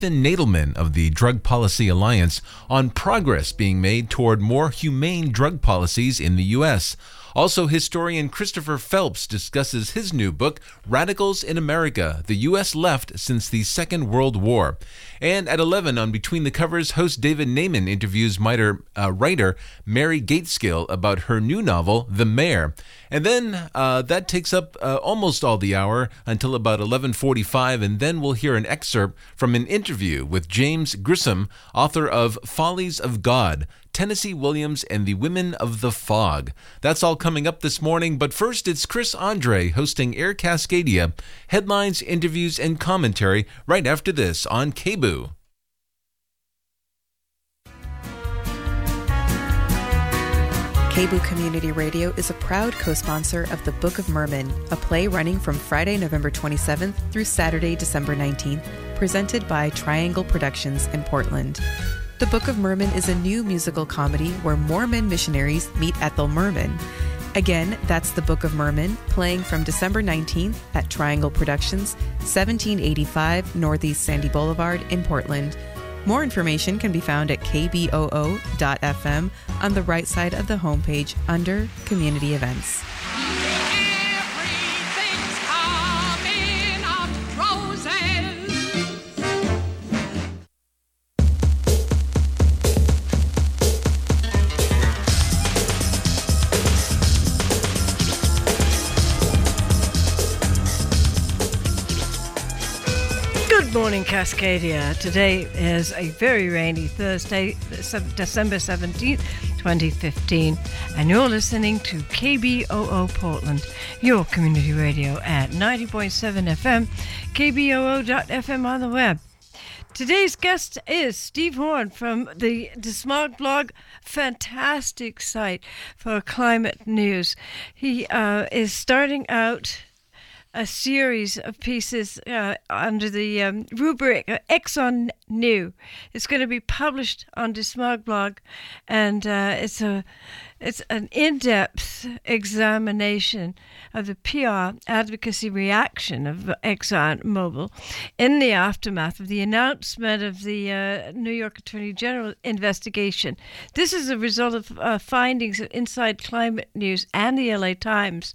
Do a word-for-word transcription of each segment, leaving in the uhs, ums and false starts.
Nathan Nadelman of the Drug Policy Alliance on progress being made toward more humane drug policies in the U S. Also, historian Christopher Phelps discusses his new book, Radicals in America, the U S Left Since the Second World War. And at eleven on Between the Covers, host David Naiman interviews miter, uh, writer Mary Gateskill about her new novel, The Mayor. And then uh, that takes up uh, almost all the hour until about eleven forty-five, and then we'll hear an excerpt from an interview with James Grissom, author of Follies of God, Tennessee Williams and the Women of the Fog. That's all coming up this morning, but first it's Chris Andre hosting Air Cascadia, headlines, interviews, and commentary right after this on K B O O. K B O O Community Radio is a proud co-sponsor of The Book of Merman, a play running from Friday, November twenty-seventh through Saturday, December nineteenth, presented by Triangle Productions in Portland. The Book of Merman is a new musical comedy where Mormon missionaries meet Ethel Merman. Again, that's The Book of Merman, playing from December nineteenth at Triangle Productions, seventeen eighty-five Northeast Sandy Boulevard in Portland. More information can be found at k b o o dot f m on the right side of the homepage under Community Events. Everything's coming up roses. Good morning, Cascadia. Today is a very rainy Thursday, December seventeenth, twenty fifteen, and you're listening to K B O O Portland, your community radio at ninety point seven F M, k b o o dot f m on the web. Today's guest is Steve Horn from the Desmog blog, fantastic site for climate news. He uh, is starting out a series of pieces uh, under the um, rubric uh, Exxon New. It's going to be published on Desmog blog, and uh, it's a it's an in-depth examination of the P R advocacy reaction of ExxonMobil in the aftermath of the announcement of the uh, New York Attorney General investigation. This is a result of uh, findings of Inside Climate News and the L A Times.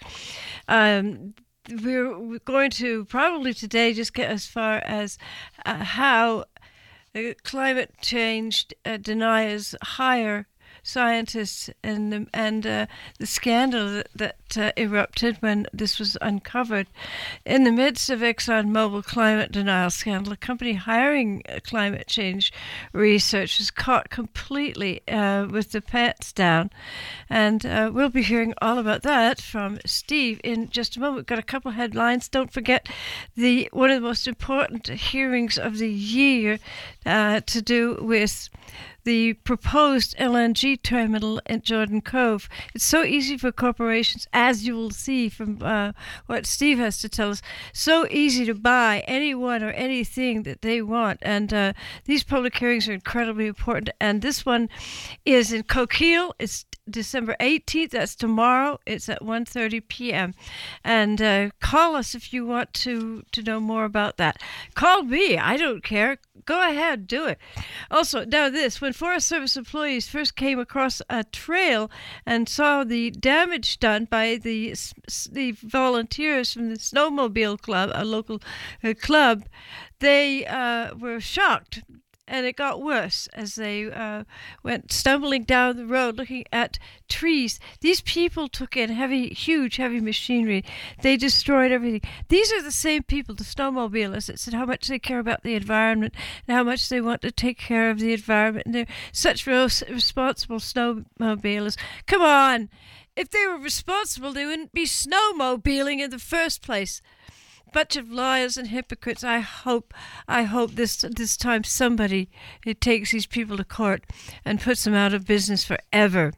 Um, We're going to probably today just get as far as uh, how uh, climate change uh, deniers hire scientists and the, and uh, the scandal that, that uh, erupted when this was uncovered. In the midst of ExxonMobil climate denial scandal, a company hiring uh, climate change research was caught completely uh, with the pants down. And uh, we'll be hearing all about that from Steve in just a moment. We've got a couple of headlines. Don't forget the one of the most important hearings of the year uh, to do with the proposed L N G terminal in Jordan Cove. It's so easy for corporations, as you will see from uh, what Steve has to tell us, so easy to buy anyone or anything that they want. And uh, these public hearings are incredibly important. And this one is in Coquille. It's December eighteenth. That's tomorrow. It's at one thirty p.m. And uh, call us if you want to, to know more about that. Call me. I don't care. Go ahead. Do it. Also, now this. When Forest Service employees first came across a trail and saw the damage done by the the volunteers from the Snowmobile Club, a local uh, club, they uh, were shocked. And it got worse as they uh, went stumbling down the road looking at trees. These people took in heavy, huge, heavy machinery. They destroyed everything. These are the same people, the snowmobilists, that said how much they care about the environment and how much they want to take care of the environment. And they're such res- responsible snowmobilists. Come on. If they were responsible, they wouldn't be snowmobiling in the first place. Bunch of liars and hypocrites. I hope, I hope this this time somebody it takes these people to court and puts them out of business forever.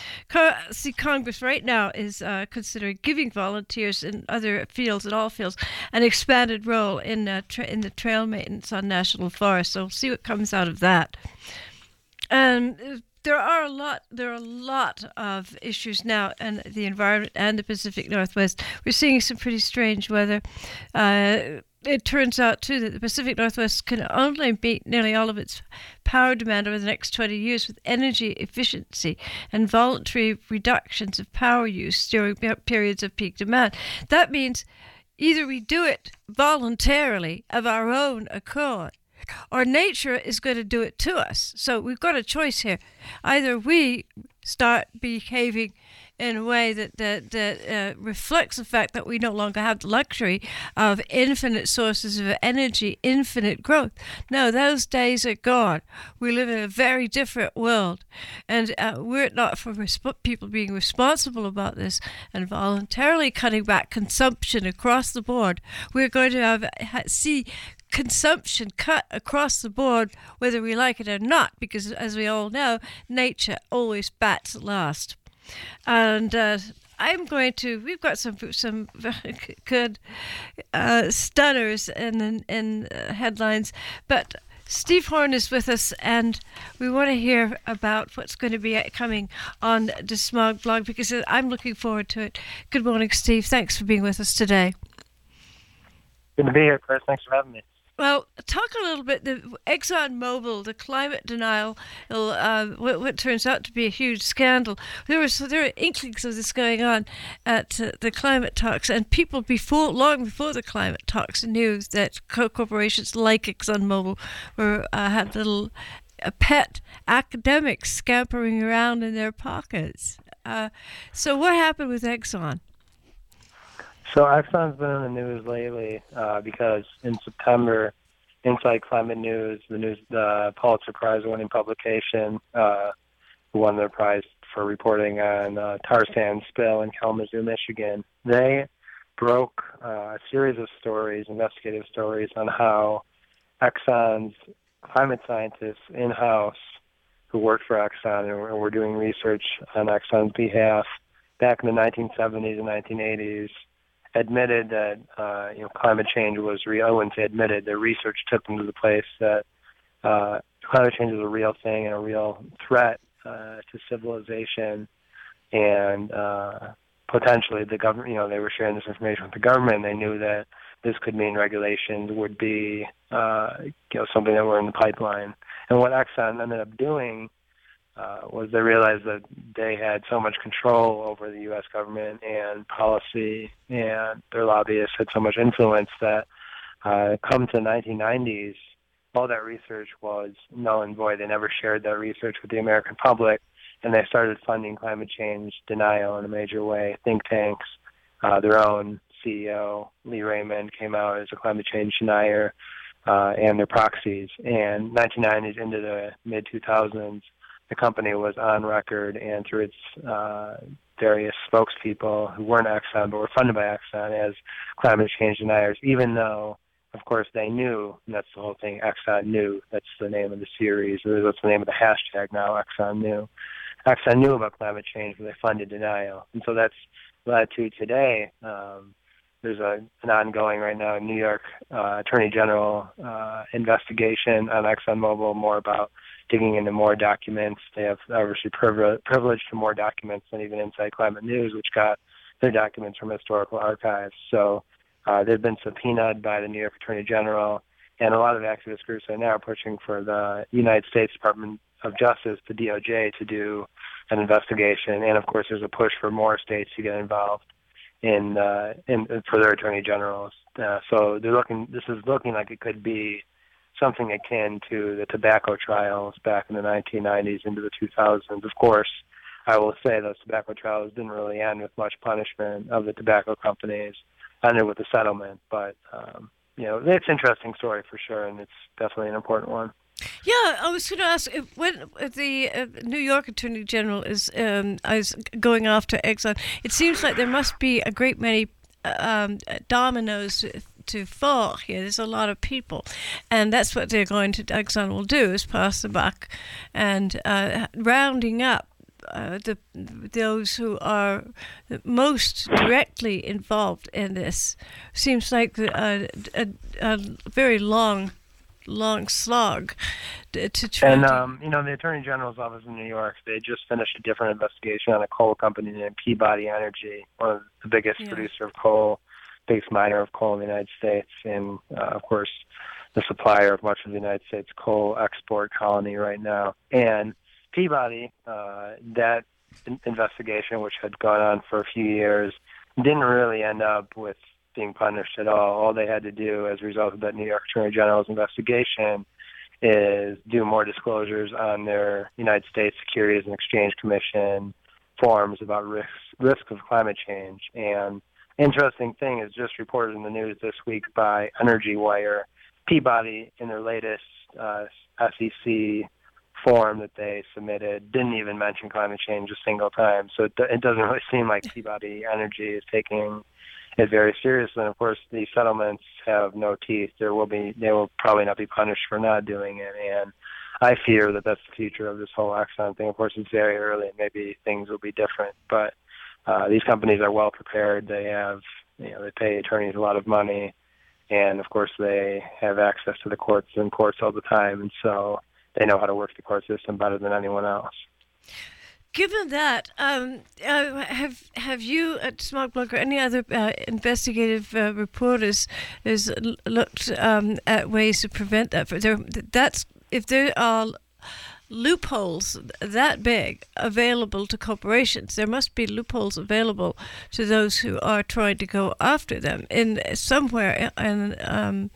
See, Congress right now is uh, considering giving volunteers in other fields, in all fields, an expanded role in uh, tra- in the trail maintenance on national forests. So we'll see what comes out of that. And there are a lot. There are a lot of issues now, and the environment and the Pacific Northwest. We're seeing some pretty strange weather. Uh, it turns out, too, that the Pacific Northwest can only meet nearly all of its power demand over the next twenty years with energy efficiency and voluntary reductions of power use during periods of peak demand. That means either we do it voluntarily of our own accord, or nature is going to do it to us. So we've got a choice here. Either we start behaving in a way that that, that uh, reflects the fact that we no longer have the luxury of infinite sources of energy, infinite growth. No, those days are gone. We live in a very different world, and uh, we're not for resp- people being responsible about this and voluntarily cutting back consumption across the board. We're going to have ha- see consumption cut across the board, whether we like it or not, because as we all know, nature always bats last. And uh, I'm going to. We've got some some very good uh, stunners in in uh, headlines, but Steve Horn is with us, and we want to hear about what's going to be coming on the Smog blog, because I'm looking forward to it. Good morning, Steve. Thanks for being with us today. Good to be here, Chris. Thanks for having me. Well, talk a little bit. The ExxonMobil, the climate denial, uh, what, what turns out to be a huge scandal. There was there were inklings of this going on at uh, the climate talks, and people before, long before the climate talks, knew that co- corporations like ExxonMobil were uh, had little uh, pet academics scampering around in their pockets. Uh, so, what happened with Exxon? So Exxon's been in the news lately uh, because in September, Inside Climate News, the news, the Pulitzer Prize-winning publication, uh, won their prize for reporting on uh, tar sand spill in Kalamazoo, Michigan. They broke uh, a series of stories, investigative stories, on how Exxon's climate scientists in-house who worked for Exxon and were, were doing research on Exxon's behalf back in the nineteen seventies and nineteen eighties admitted that uh, you know climate change was real. I wouldn't say admitted. Their research took them to the place that uh, climate change is a real thing and a real threat uh, to civilization, and uh, potentially the government. You know, they were sharing this information with the government. They knew that this could mean regulations would be uh, you know something that were in the pipeline. And what Exxon ended up doing Uh, was they realized that they had so much control over the U S government and policy, and their lobbyists had so much influence that uh, come to the nineteen nineties, all that research was null and void. They never shared that research with the American public, and they started funding climate change denial in a major way. Think tanks, uh, their own C E O, Lee Raymond, came out as a climate change denier, uh, and their proxies. And nineteen nineties into the mid two thousands, the company was on record and through its uh, various spokespeople who weren't Exxon but were funded by Exxon as climate change deniers, even though, of course, they knew, and that's the whole thing, Exxon knew. That's the name of the series, or that's the name of the hashtag now, Exxon knew. Exxon knew about climate change, but they funded denial. And so that's led to today. Um, there's a, an ongoing right now New York uh, Attorney General uh, investigation on ExxonMobil, more about digging into more documents. They have obviously privilege, privilege to more documents than even Inside Climate News, which got their documents from historical archives. So uh, they've been subpoenaed by the New York Attorney General, and a lot of activist groups right now are pushing for the United States Department of Justice, the D O J, to do an investigation. And of course, there's a push for more states to get involved in, uh, in for their attorney generals. Uh, so they're looking. This is looking like it could be something akin to the tobacco trials back in the nineteen nineties into the two thousands. Of course, I will say those tobacco trials didn't really end with much punishment of the tobacco companies, ended with a settlement. But, um, you know, it's an interesting story for sure, and it's definitely an important one. Yeah, I was going to ask, if when the uh, New York Attorney General is, um, is going after Exxon, it seems like there must be a great many um, dominoes to fall here. There's a lot of people, and that's what they're going to Exxon will do, is pass the buck and uh, rounding up uh, the those who are most directly involved in this. Seems like a, a, a very long long slog to, to try and to... um, you know, the Attorney General's office in New York, they just finished a different investigation on a coal company named Peabody Energy, one of the biggest yeah. producer of coal biggest miner of coal in the United States, and uh, of course, the supplier of much of the United States coal export colony right now. And Peabody, uh, that in- investigation, which had gone on for a few years, didn't really end up with being punished at all. All they had to do as a result of that New York Attorney General's investigation is do more disclosures on their United States Securities and Exchange Commission forms about risk, risk of climate change. And interesting thing is just reported in the news this week by Energy Wire, Peabody, in their latest uh, S E C form that they submitted, didn't even mention climate change a single time. So it, it doesn't really seem like Peabody Energy is taking it very seriously. And of course, these settlements have no teeth. There will be, they will probably not be punished for not doing it. And I fear that that's the future of this whole Exxon thing. Of course, it's very early, and maybe things will be different. But uh, these companies are well prepared. They have, you know, they pay attorneys a lot of money, and of course, they have access to the courts and courts all the time, and so they know how to work the court system better than anyone else. Given that, um, uh, have have you at Smog Blog or any other uh, investigative uh, reporters has l- looked um, at ways to prevent that? For there, that's if there are loopholes that big available to corporations, there must be loopholes available to those who are trying to go after them. In somewhere in um,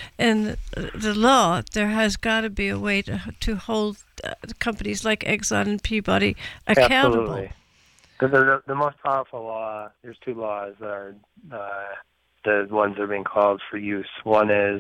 in the law, there has got to be a way to to hold uh, companies like Exxon and Peabody accountable. Absolutely. The, the, the most powerful law, there's two laws that are uh, the ones that are being called for use. One is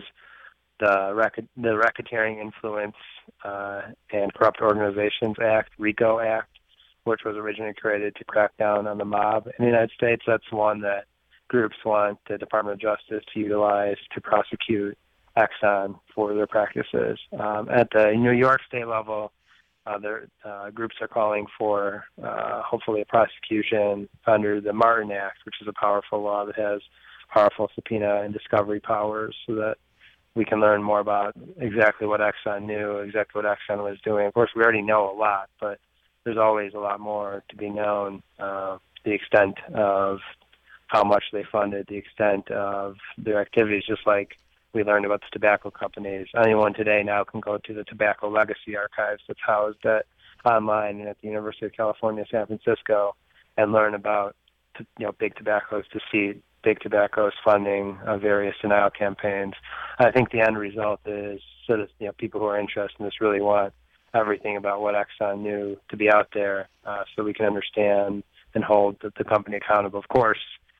the Racket, the Racketeering Influence uh, and Corrupt Organizations Act, RICO Act, which was originally created to crack down on the mob in the United States. That's one that groups want the Department of Justice to utilize to prosecute Exxon for their practices. Um, at the New York state level, uh, their uh, groups are calling for uh, hopefully a prosecution under the Martin Act, which is a powerful law that has powerful subpoena and discovery powers, so that we can learn more about exactly what Exxon knew, exactly what Exxon was doing. Of course, we already know a lot, but there's always a lot more to be known. Uh, the extent of how much they funded, the extent of their activities, just like we learned about the tobacco companies. Anyone today now can go to the Tobacco Legacy Archives that's housed at, online at the University of California, San Francisco, and learn about, you know, big tobaccos to see big tobacco's funding of various denial campaigns. I think the end result is so that, you know, people who are interested in this really want everything about what Exxon knew to be out there, uh, so we can understand and hold the, the company accountable. Of course,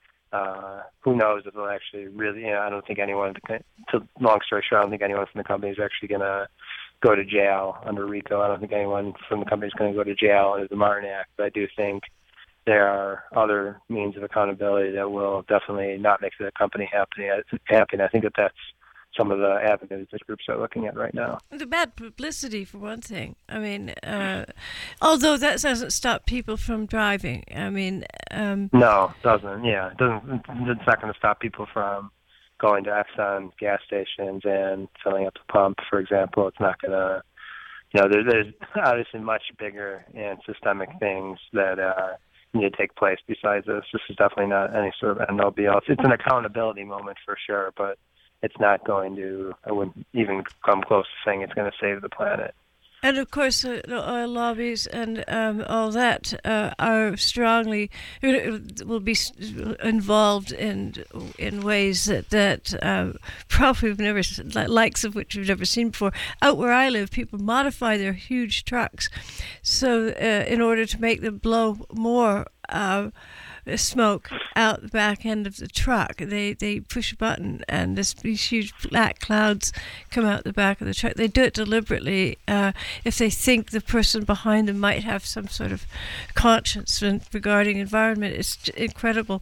uh, who knows if they'll actually really, you know, I don't think anyone, to, long story short, I don't think anyone from the company is actually going to go to jail under RICO. I don't think anyone from the company is going to go to jail under the Martin Act, but I do think there are other means of accountability that will definitely not make the company happy. happy. And I think that that's some of the avenues that groups are looking at right now. The bad publicity, for one thing. I mean, uh, although that doesn't stop people from driving. I mean... Um, no, it doesn't. Yeah, it doesn't. It's not going to stop people from going to Exxon gas stations and filling up the pump, for example. It's not going to... You know, there, there's obviously much bigger and systemic things that... Uh, need to take place besides this. This is definitely not any sort of end all be all. It's an accountability moment for sure, but it's not going to, I wouldn't even come close to saying it's going to save the planet. And of course, uh, the oil lobbies and um, all that uh, are strongly will be involved in in ways that that uh, probably we've never likes of which we've never seen before. Out where I live, people modify their huge trucks, so uh, in order to make them blow more Uh, smoke out the back end of the truck. They they push a button and this, these huge black clouds come out the back of the truck. They do it deliberately uh, if they think the person behind them might have some sort of conscience regarding environment. It's incredible.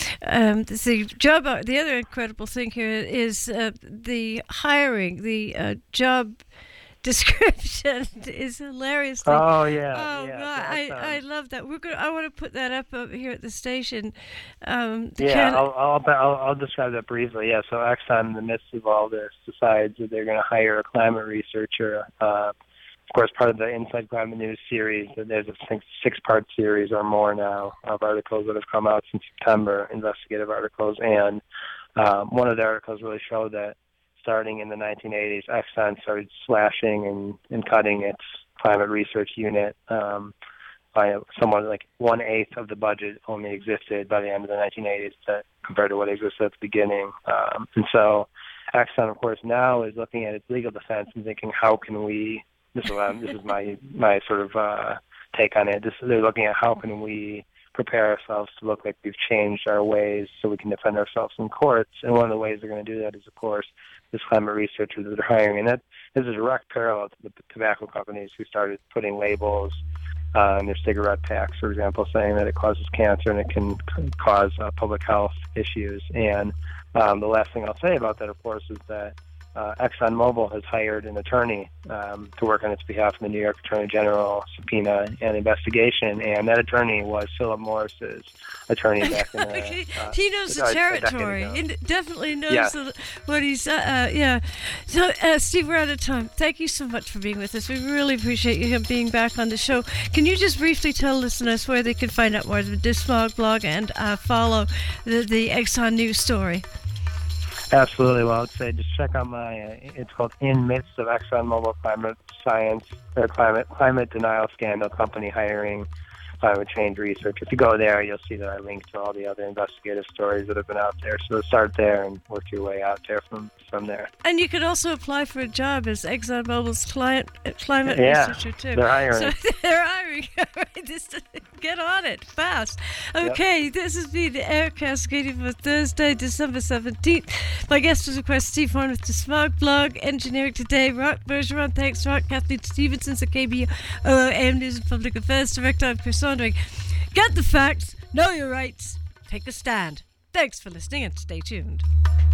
Um, the job. The other incredible thing here is uh, the hiring, the uh, job description is hilarious. Oh yeah, oh yeah. God, I, um, I love that. We're gonna. I want to put that up over here at the station. Um, yeah, can, I'll, I'll I'll I'll describe that briefly. Yeah, so Exxon, in the midst of all this, decides that they're going to hire a climate researcher. Uh, of course, part of the Inside Climate News series. There's a six-part series or more now of articles that have come out since September, investigative articles, and um, one of the articles really showed that starting in the nineteen eighties, Exxon started slashing and, and cutting its climate research unit. Um, by somewhat like one-eighth of the budget only existed by the end of the nineteen eighties that, compared to what existed at the beginning. Um, and so Exxon, of course, now is looking at its legal defense and thinking, how can we, this is, um, this is my, my sort of uh, take on it, this, they're looking at how can we prepare ourselves to look like we've changed our ways so we can defend ourselves in courts. And one of the ways they're going to do that is, of course, this climate researchers that they're hiring. And that is a direct parallel to the tobacco companies who started putting labels uh, in their cigarette packs, for example, saying that it causes cancer and it can cause uh, public health issues. And um, the last thing I'll say about that, of course, is that Uh, ExxonMobil has hired an attorney um, to work on its behalf in the New York Attorney General subpoena and investigation, and that attorney was Philip Morris's attorney back in the, uh, he knows the a, territory. A he definitely knows yes. the, what he's, uh, uh, yeah. So, uh, Steve, we're out of time. Thank you so much for being with us. We really appreciate you being back on the show. Can you just briefly tell listeners where they can find out more of the DisMog blog and uh, follow the, the Exxon News story? Absolutely. Well, I would say just check out my, uh, it's called In Midst of ExxonMobil Climate Science, or Climate Climate Denial Scandal Company Hiring Climate Change Research. If you go there, you'll see that I link to all the other investigative stories that have been out there. So start there and work your way out there from, from there. And you can also apply for a job as ExxonMobil's client, uh, climate yeah, researcher, too. They're hiring. So they're hiring. Just get on it fast. Okay, yep. This has been Air Cascadia for Thursday, December seventeenth. My guest was, of course, Steve Horn with the Smog Blog. Engineering today, Rock Bergeron. Thanks, Rock. Kathleen Stevenson, K B O O A M News and Public Affairs Director. I'm Chris Sondering. Get the facts, know your rights, take a stand. Thanks for listening and stay tuned.